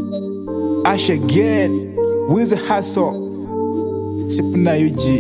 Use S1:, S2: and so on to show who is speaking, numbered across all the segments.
S1: Ash again, with the hustle. Sipna UG.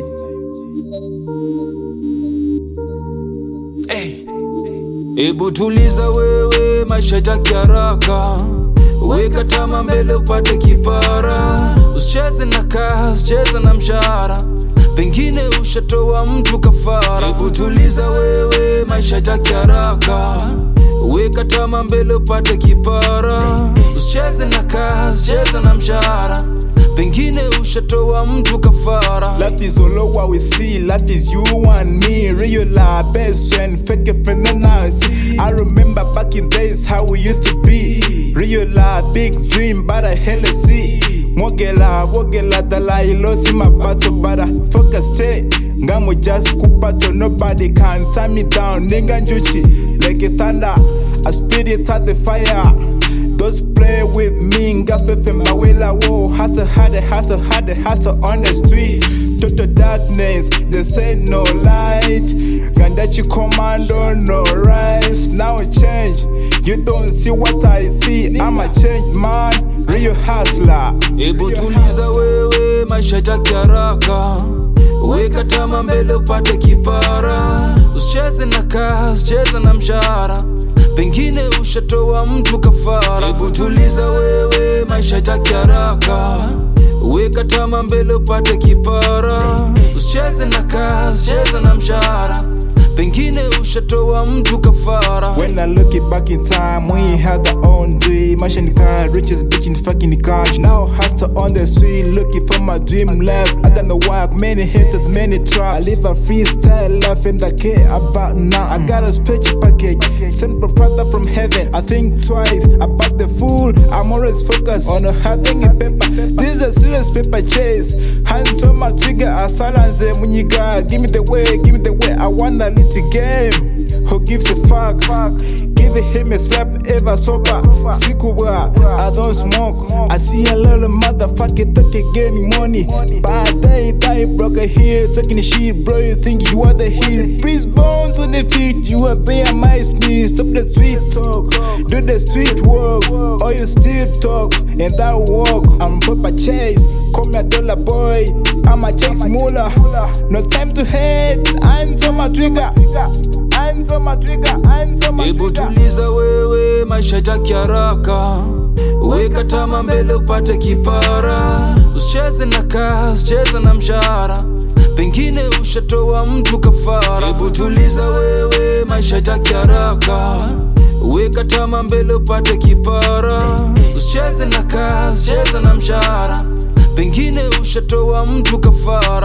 S2: Ebu tuliza wewe, maisha yataki haraka. Weka tama mbele upate kipara. Usicheze na kazi, cheza na mshahara. Pengine ushatoa mtu kafara. Ebu tuliza wewe, maisha yataki haraka. Weka tama mbele upate kipara. Usicheze na kazi, cheza na mshahara. Pengine ushatoa mtu kafara.
S1: Life is all what we see, life is you and me. Real life, best friend, fake friend and I see. I remember back in days how we used to be. Real life, big dream, but I hella see. Wogela, dala ilosi mabato, but I focus stay. Ngamo just kupato, nobody can tie me down. Ninga njuchi, like a thunder, a spirit at the fire. Those play with me, ngafefe mawela wo. Hustle on the street. Total darkness, they say no light. Gandachi commando, no rise. Now I change, you don't see what I see. I'm a change man, real hustler.
S2: Ebu tuliza wewe, maisha yataki haraka. Weka tama mbele upate kipara. Usicheze na kazi, cheza na mshahara. Pengine ushatoa mtu kafara. Ebu tuliza wewe, maisha yataki haraka. Weka tama mbele upate kipara. Usicheze na kazi, cheza na mshahara. Pengine ushatoa mtu kafara.
S1: When I look it back in time, we had our own dream. Machine car, riches, bitch in fucking cash. Now hustle on the street, looking for my dream life. I got no work, many haters, many traps. I live a freestyle life and I care about now. I got a special package, sent from father from heaven. I think twice about the fool. I'm always focused on having a paper. This is a serious paper chase. Hands on my trigger, I silence them when you got. Give me the way, I wanna live the game. Who gives a fuck? Give him a slap ever sober. Sikuwa, I don't smoke. I see a little motherfucker talking getting money. Bad day, broke here talking shit, bro. You think you are the hit? Please bones to the feet. You are being my me. Stop the street talk, do the street work. Or you still talk and that walk. I'm Papa Chase, call me a dollar boy. I'm a Chase Moolah. No time to hate. I'm on my trigger.
S2: Ebu tuliza wewe, maisha yataki haraka. Weka tama mbele upate kipara. Usicheze na kazi, cheza na mshahara. Pengine ushatoa mtu kafara. Ebu tuliza wewe, maisha yataki haraka. Weka tama mbele upate kipara. Usicheze na kazi, cheza na mshahara. Pengine ushatoa mtu kafara.